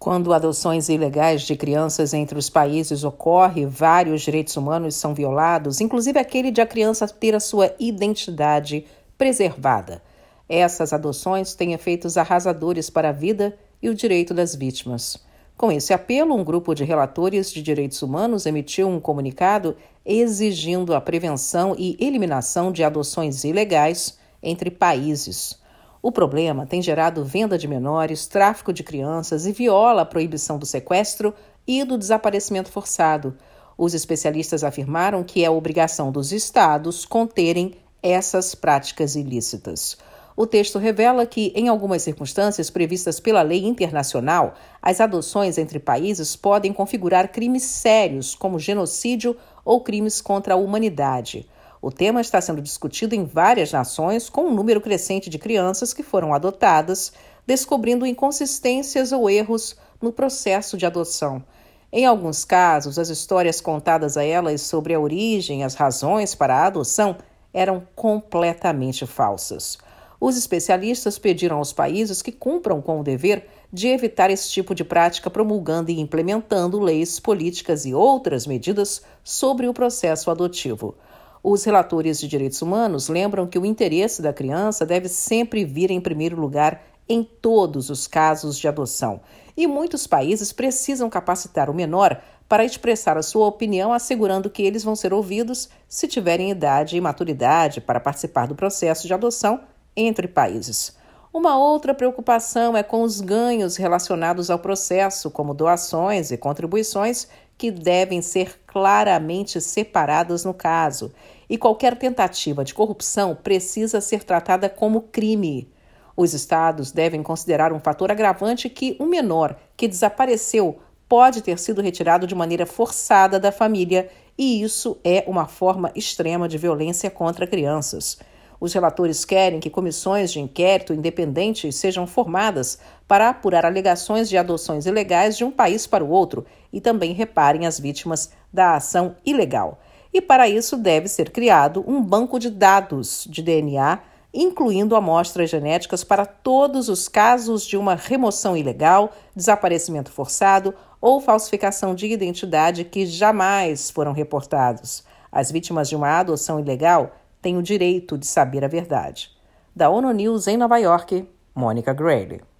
Quando adoções ilegais de crianças entre os países ocorrem, vários direitos humanos são violados, inclusive aquele de a criança ter a sua identidade preservada. Essas adoções têm efeitos arrasadores para a vida e o direito das vítimas. Com esse apelo, um grupo de relatores de direitos humanos emitiu um comunicado exigindo a prevenção e eliminação de adoções ilegais entre países. O problema tem gerado venda de menores, tráfico de crianças e viola a proibição do sequestro e do desaparecimento forçado. Os especialistas afirmaram que é obrigação dos estados conterem essas práticas ilícitas. O texto revela que, em algumas circunstâncias previstas pela lei internacional, as adoções entre países podem configurar crimes sérios, como genocídio ou crimes contra a humanidade. O tema está sendo discutido em várias nações, com um número crescente de crianças que foram adotadas, descobrindo inconsistências ou erros no processo de adoção. Em alguns casos, as histórias contadas a elas sobre a origem e as razões para a adoção eram completamente falsas. Os especialistas pediram aos países que cumpram com o dever de evitar esse tipo de prática, promulgando e implementando leis, políticas e outras medidas sobre o processo adotivo. Os relatores de direitos humanos lembram que o interesse da criança deve sempre vir em primeiro lugar em todos os casos de adoção. E muitos países precisam capacitar o menor para expressar a sua opinião, assegurando que eles vão ser ouvidos se tiverem idade e maturidade para participar do processo de adoção entre países. Uma outra preocupação é com os ganhos relacionados ao processo, como doações e contribuições, que devem ser claramente separadas no caso. E qualquer tentativa de corrupção precisa ser tratada como crime. Os estados devem considerar um fator agravante que um menor que desapareceu pode ter sido retirado de maneira forçada da família, e isso é uma forma extrema de violência contra crianças. Os relatores querem que comissões de inquérito independentes sejam formadas para apurar alegações de adoções ilegais de um país para o outro e também reparem as vítimas da ação ilegal. E para isso deve ser criado um banco de dados de DNA, incluindo amostras genéticas para todos os casos de uma remoção ilegal, desaparecimento forçado ou falsificação de identidade que jamais foram reportados. As vítimas de uma adoção ilegal têm o direito de saber a verdade. Da ONU News em Nova York, Mônica Grayle.